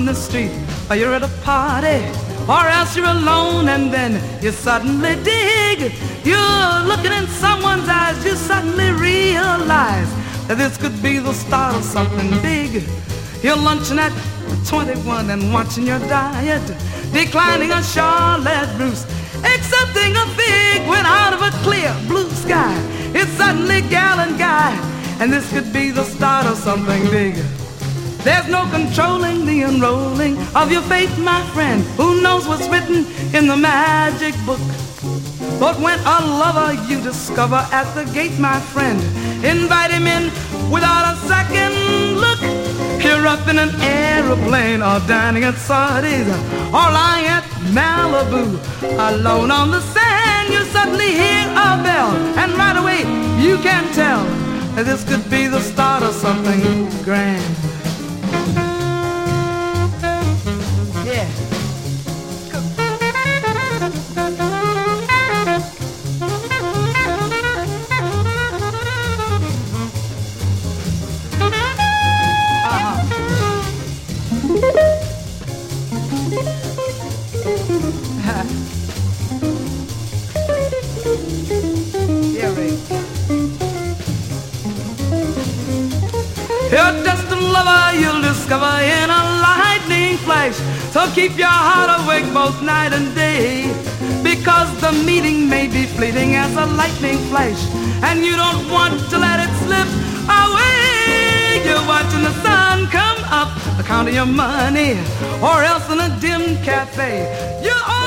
the street, or you're at a party, or else you're alone, and then you suddenly dig. You're looking in someone's eyes, you suddenly realize that this could be the start of something big. You're lunching at 21 and watching your diet, declining a Charlotte Russe, accepting a fig when out of a clear blue sky it's suddenly gal and guy, and this could be the start of something big. There's no controlling the unrolling of your fate, my friend. Who knows what's written in the magic book? But when a lover you discover at the gate, my friend, invite him in without a second look. You're up in an aeroplane, or dining at Sardi's, or lying at Malibu, alone on the sand. You suddenly hear a bell, and right away you can tell that this could be the start of something grand. Yeah. You're just a lover you'll discover in a lightning flash. So keep your heart awake both night and day, because the meeting may be fleeting as a lightning flash, and you don't want to let it slip away. You're watching the sun come up, counting your money, or else in a dim cafe you're